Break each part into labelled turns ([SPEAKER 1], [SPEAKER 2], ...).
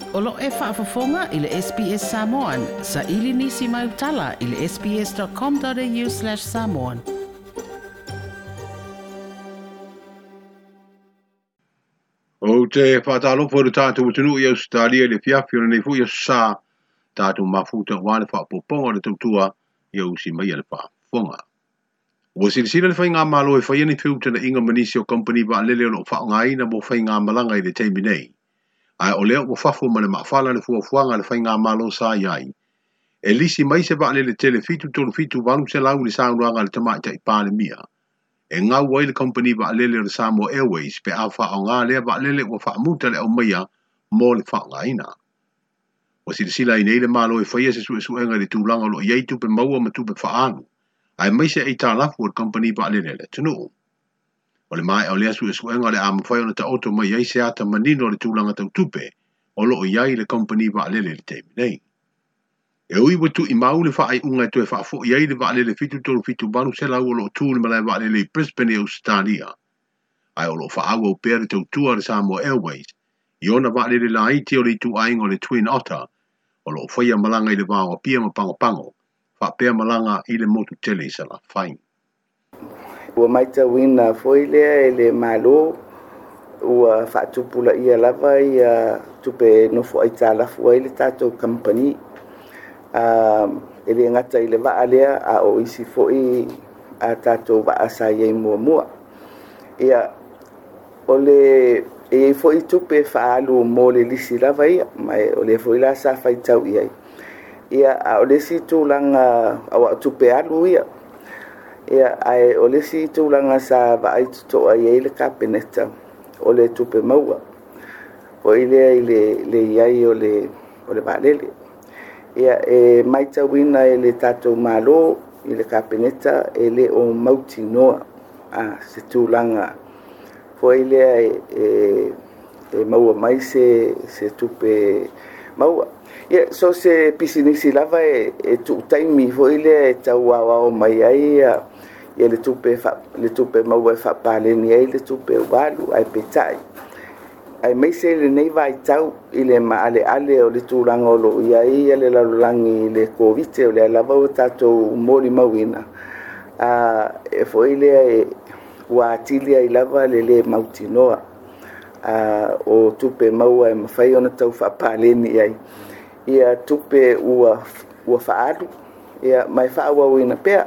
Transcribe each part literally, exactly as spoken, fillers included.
[SPEAKER 1] Olo e whaafafonga i le S B S Samoan. Sa ili nisi mai utala i le sbs.com.au slash Samoan.
[SPEAKER 2] O te whaatalo po le tātou tunu i Australia le fiafio nei fu i sa tātou mafuta wane whaapoponga le tautua i ausi mai le whaafonga. Ua sirisira le whai ngā malo e whai ane whiuta na inga manisio company wa lele o lo whaongai na mo whai ngā malanga i le teimi nei. Ai o leo ua whafo ma le maafala le fuafuanga le whai ngā malo sa iai. E lisi mai se wa lele tele fitu tolu fitu walu se lau le saunruanga le tamai ta i pāle mia. E ngā wai le company wa lele o le Samoa Airways pe a whaonga lea wa lele ua whaamuta le au maia mo le whaongaina. Wa sirisila i nei le malo e whaia se sue suenga le tūlanga lo iei tupe maua ma tupe whaanu. Ai mai se e tā lafu o le company wa lele le tunu. O le mai o lea sue suenga le ama whai ona ta oto mai iei se ata manino le tūlanga tau tupe o lo iei le company wa lele le teimi nei. E ui watu i mau le whaai unga e toe whaafo iei le wa lele fitu tolu fitu balu se lau o lo tūle malai wa lele i Brisbane e Australia. Ai o lo whaaua o pere tau tua le Samoa Airways. I ona wa lele la iti o le tu aingo le Twin Otter. O lo whaia malanga i le wāwa pia ma pango pango. Wha pia malanga i le motu tele i sa la whain.
[SPEAKER 3] Ua maita wina foi lea e le malo ua whaatupula ia lava i tupe nofo ai tā lafu ai le tātou company. Um, e le ngata i le waa lea a o isi foi a tātou waa sa iei mua mua. Ia o le e foi tupe whaalu mo le lisi lava ia, mai o le foi la sa whaitau iai. Ia a o le si tūlanga awa tupe alu ia. Ia ai o le si tūlanga sa vai tutoa iei le kapeneta o le tupe maua. O ile i le, le iai o le, o le valele. Ia e maita wina e le tātou malo i le kapeneta e le o mauti noa a se tūlanga. Fo ile e, e, e maua mai se, se tupe maua. Ia so se pisinisi lava e, e tu taimi fo ile e tau awa o mai ai ia le tupe, fa, le tupe maua e whapaleni ai le tupe walu ai petai. Ai mai se le nei vai tau i le maale ale o le tūlanga o lo ia i le lalulangi le kovite o le lava o tātou mori mawina. Uh, e fo i le e ua atilia i lava le le mauti noa uh, o tupe maua e mawhai ona tau whapaleni ai. Ia tupe ua, ua whaalu, ia mai whaawa wina pea.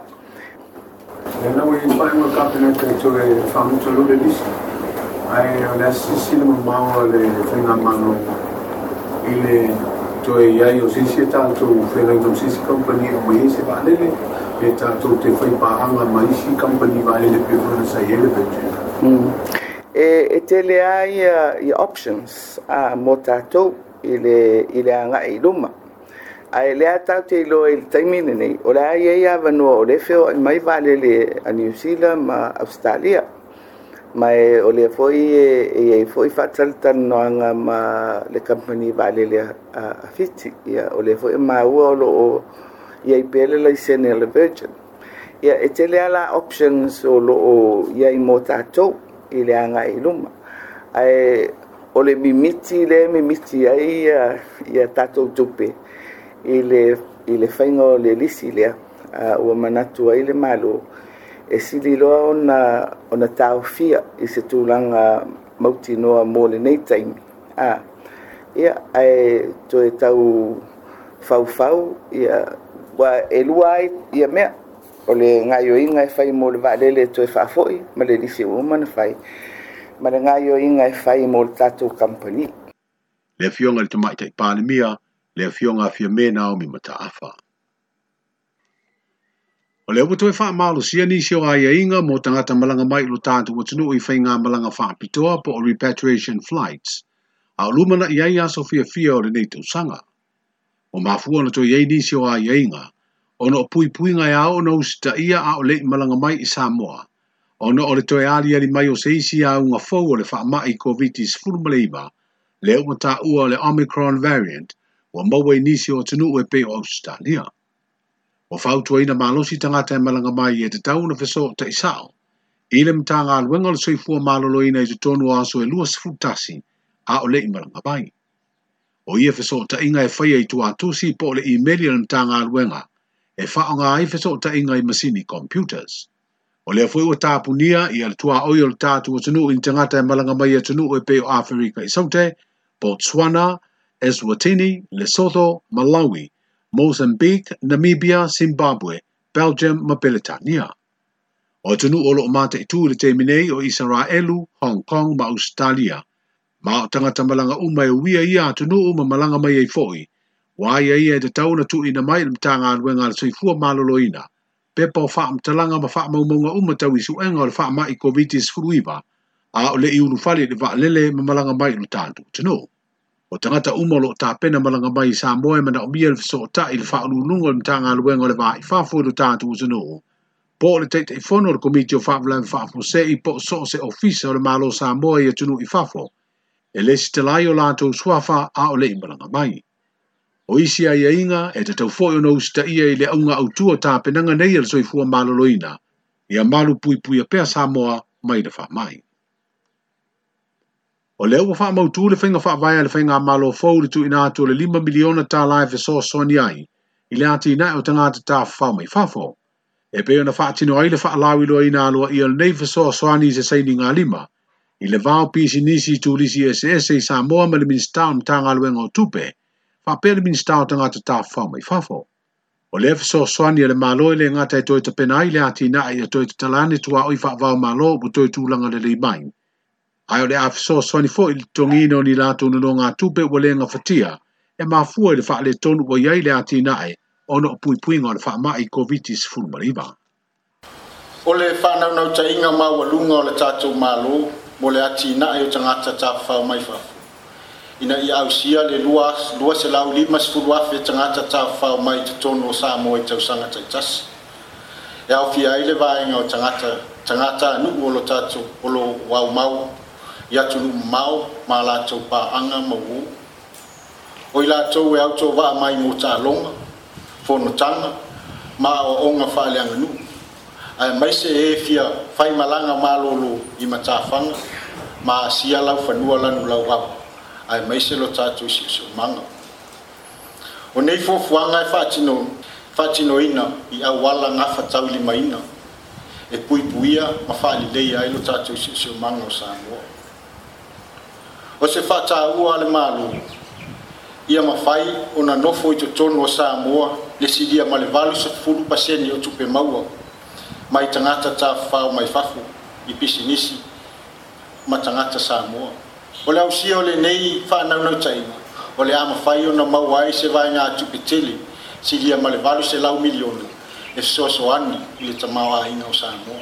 [SPEAKER 4] E nau i whai mo kapeneta e tue whaamutalo le lisi. Ai o le asisi le mamao le whenga mano i le toe iai o sisi e tātou whenga i sisi company o mai se waalele e tātou te whai pāhanga mai isi company waalele pe whana sa i elevator.
[SPEAKER 3] E, e te le ai i options a mo tātou i le, i le anga i luma. Ai le a tau te ilo i le taimine nei o le ai ai avanua o le wheo mai waalele a New Zealand ma Australia. Mai o le foi e e foi fataltan noanga ma le company vale le a fiti ia o le foi ma o lo ia i pele la sene le virgin ia e tele ala options o lo ia i motato i le anga i luma ai o le mimiti le mimiti ai ia tato tupe i le i le faingo le lisi le o manatu ai le malo e sili loa ona, ona tau fia i se tūlanga mauti noa mō le nei taimi. Ah, ia, ai to e tau fau fau, ia, wa e lua ai, ia mea, o le ngai o inga e whai mō le vaalele to e whaafoi, ma le lisi uma na whai, ma le ngai o inga e whai mō le tātou company.
[SPEAKER 2] Le fionga le tamai tai pāle mia, le fionga fia mena o mi mata awha. O le upo e wha malo sia nisi o aia inga mo tangata malanga mai lo tātu o tunu i whai ngā malanga wha pitoa po o repatriation flights. A o lumana i ai aso fia fia o le nei tau sanga. O mafua na to i ai nisi o aia inga, o no pui pui ngai ao na usita ia a o le malanga mai i Samoa. O no o le toe ali ali mai o se isi a unga fau o le wha mai COVID-19 fulmaleiva, le umata ua o le Omicron variant, o maua i nisi o tunu e pe o Australia. O whautua ina malosi tangata e malanga mai e te tau na wheso te isao. I le mtanga aluenga le soifua malolo ina i te tonu aso e luas futasi a o le i malanga mai. O ia feso ta inga e whaia i tua tusi po le email o mtanga aluenga, e whaonga ai feso ta inga i masini computers. O lea fwoi o tāpunia i al tua oi o le tātu o tunu i tangata e malanga mai a tunu o e peo Afrika i saute, Botswana, Eswatini, Lesotho, Malawi, Mozambique, Namibia, Zimbabwe, Belgium, ma Peletania. O tunu o lo mata i tū le te minei o Israelu, Hong Kong, ma Australia. Ma o tangata malanga uma e uia ia tunu o ma malanga mai e foi. Wa ia ia e te tauna tu ina mai le mtanga aluenga le soifua maloloina. Pepa o wha mtalanga ma wha maumonga uma tau isu enga o le wha mai COVID furuiva. A o le iulu fali le wa lele ma malanga mai lu tātu. Tunu. O tangata uma lo ta pena malanga mai sa moe mana o mia le fiso o ta i le wha ulununga le mtanga aluenga o le wa i whafo lu tātu o tunu. Po le teite i fono le komiti o wha vlan wha fose i po so se ofisa o le malo sa moe i tunu i whafo. E le si te lai o lātou swafa a o le imbalanga mai. O isi a ia inga e te tau fōi o nou sita ia i le aunga au tua tā penanga nei al soifua maloloina, i a malu pui pui a pēr Samoa mai le wha mai. O leo wa wha mautu le whainga wha vai le whainga malo fōu le tu ina atu le lima miliona tā lai fe so soni ai, i le ati ina o tangata tā wha mai whafo. E peo na wha tino ai le wha alawi loa ina alua i al nei fe so soani se saini ngā lima, i le vau pisi nisi tu lisi S S i Samoa ma le ministau mtanga aluenga o tupe, fa pele ministau tangata tā whau mai whafo. O le fiso soani le malo le ngata e toi te pena i le ati na i a toi te talane tua oi wha vau malo bu toi tūlanga le lei mai. Ai o le a fiso soani fo i tongino ni lato no ngā tupe wa le ngā fatia, e ma fua le wha le tonu wa iai le ati na e, ono pui pui ngā le wha mai COVID fulu mariba.
[SPEAKER 5] O le whanau nau ta inga ma walunga o le tātou malo, mo le ati na e o tangata tā whau mai whafu. Ina i ausia le lua, lua se lau lima sifuru afe tangata tā whau mai te tono o Samoa i tausanga taitasi. E au fia ile vaenga o tangata, tangata anu o lo tātou o lo wau mau, i atu nu mau ma lātou pā anga mau. O i lātou e auto waa mai mo tā longa, fono tanga, ma o onga whaale anga nu. Ai mai se e fia whai malanga malolo i matawhanga, ma sia lau whanua lanu lau au. Ai mai se lo tātou si so manga. O nei fofuanga e whatino, whatino ina i au wala ngā whatau lima ina. E pui puia ma whaali lei ai lo tātou si so manga o Samoa. O se whata ua le malu, ia ma whai o na nofo i to tono o Samoa, le sidia ma le valu sa fulu paseni o tupe maua. Mai tangata tā whao mai whafu i pisinisi ma tangata Samoa. O le ausia o le nei whanau nau taima. O le ama whai o na mauai se vai ngā tupitili si lia ma le valu se lau miliona e soso ani i le tamawa inga o Samoa.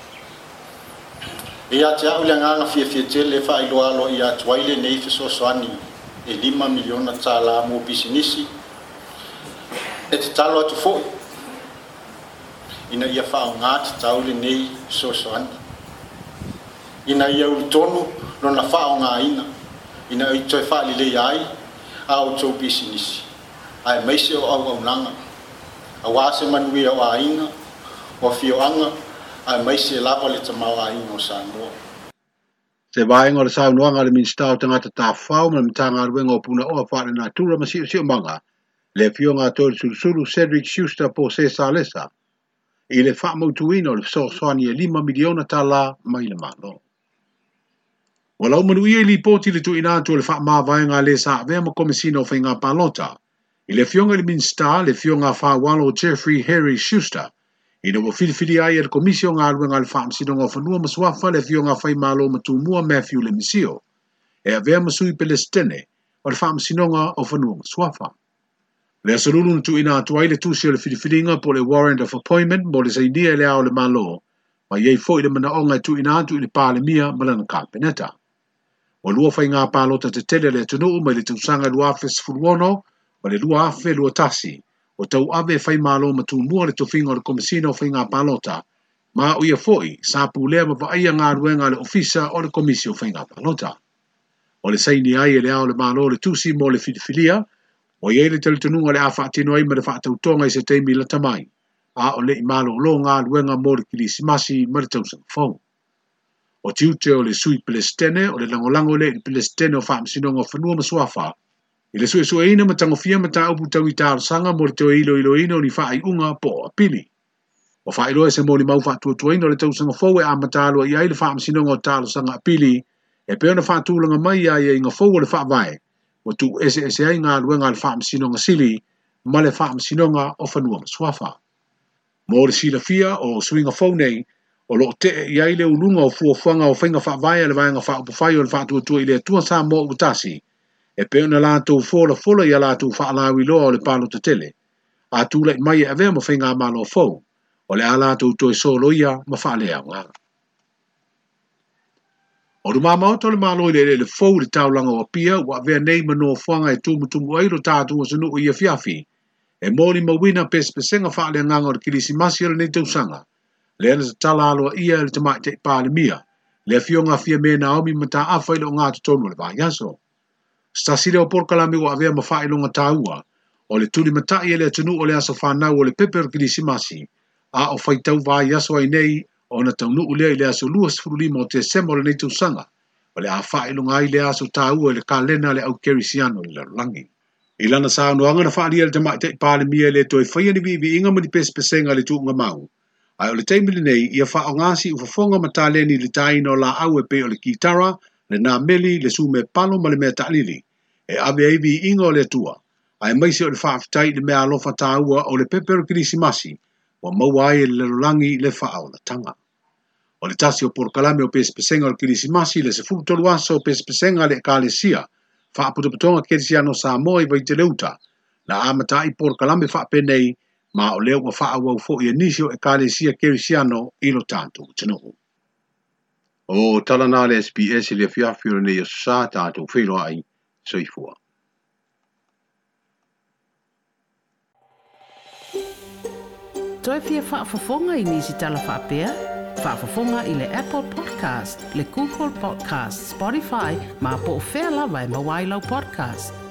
[SPEAKER 5] E ate au le nganga fia fia tele whai loa lo i atuaile nei fe soso ani e lima miliona tā la mo pisinisi e te talo atu fo. Ina ia whao ngāti tau le nei soso ani. Ina ia uli tonu no na whao ngā ina. Ina i toi whaali le ai au tau pisinisi. Ai meise o au au nanga. A wāse manui au a inga, o fio anga, ai meise lava le tamau a inga o Samoa.
[SPEAKER 2] Se vaenga o le saunuanga le ministau tangata tā whao ma mtanga aruenga o puna oa whaare nā tura ma sio sio manga. Le fio ngā tōri surusuru Cedric Schuster po se salesa. I le wha mautuina o le so soani e lima miliona tā la mai le malo. O lau manu ia li poti le tu inatu o le wha maa vaenga le sa avea ma komisina o whainga palota. I le fionga le minsta le fionga wha walo Jeffrey Harry Schuster. I no filifili ai e le komisio ngā ruenga le wha msidonga o whanua maswafa le fionga whai malo matumua Matthew le misio. E avea masui pelestene o le wha msidonga o whanua maswafa. Le asalulu tu ina atu ai le tusi o le filifilinga po le warrant of appointment mo le sainia e le ao le malo, ma iei fo i le manaonga tu ina atu i le pāle mia malana kāpeneta. O lua whai ngā pālota te tele le tunu ma le tausanga lua afe sfuruono, ma le lua afe lua tasi, o tau ave whai malo matu mua le tofinga o le komisina o whai ngā pālota, ma o ia foi sa pulea ma vaia ngā ruenga le ofisa o le komisio whai ngā pālota. O le saini ai e le ao le malo le tusi mo le filifilia, o iei le talitununga le a whaatino ai ma le whaatautonga i se teimi la tamai, a o le i malo lo ngā luenga mo le kilisimasi ma le tausanga fau. O tiute o le sui Palestine o le langolango le i Palestine o whaamsinonga whanua maswafa, I le sue sue ina matangofia mata upu tau i tālo sanga mo le teo ilo ilo ino ni wha i unga po a pili. O wha iloa se mo ni mau wha tua tua ino le tau sanga fau e a matalo i ai le wha amsinonga o tālo sanga a pili e peo na wha tūlanga mai a ia inga fau o le wha vai o tu ese ese ai ngā luenga le wha amsinonga sili ma le wha amsinonga o whanua maswafa. Mo le sila fia o swinga fau nei o lo te i ai le ulunga o fuafuanga o whainga wha vai le vaenga wha upawhai o le wha tua tua i le tua sa mo utasi e peo na lātou fola fola i a lātou whaalawi loa o le palo te tele. A tūlai mai e avea ma whainga malo fau, o le a lātou toi solo ia ma whaalea ngā. O du mama o tole malo i le le fau le taulanga o pia, wa avea nei mano fuanga e tumu tumu airo tātou o sanu o ia fiafi, e mōli mawina pespesenga whaalea nganga o le kilisi masi o le nei tausanga, le ana tala aloa ia le tamai te pāle mia, le fionga fia me na omi mata awhaile o ngā tutonu le vāiaso. Stasile o porkalami o avea mawhai longa tāua, o le tuli matai e le atunu o le aso whanau o le peper kilisi masi, a o whaitau vai aso ai nei o na taunu ulea i le aso luas furulima o te sema o le nei tausanga, o le a whai longa ai le aso tāua le kalena le au kerisiano i le langi. I lana sa anuanga na whaari le tamai te pāle mia le toi whaia ni vivi inga mani pespesenga le tuunga mau. Ai o le teimili nei ia wha o ngasi u whafonga mataleni le taino la au e pe o le kitara, le nā meli le su me palo ma le mea ta'lili. E ave eivi inga o le tua, ai maise o le whaafitai le mea alofa tāua o le pepero kirisimasi, wa maua ai le lolangi le wha o la tanga. O le tasi o porkalame o pespesenga o le kirisimasi le se furutolu asa o pespesenga le kālesia, wha aputoputonga kerisiano sa moa i vai te leuta, la amata i porkalame wha penei, ma o leo wa wha awau fo i anisio e kālesia kerisiano ilo tātou tanohu. O talana le S P S le fiafio ne yo sa tātou whilo ai, soifua.
[SPEAKER 1] Toi fia whaafafonga i nisi tala whaapea? Whaafafonga i le Apple Podcast, le Google Podcast, Spotify, ma po o whea lawa e mawailau podcast.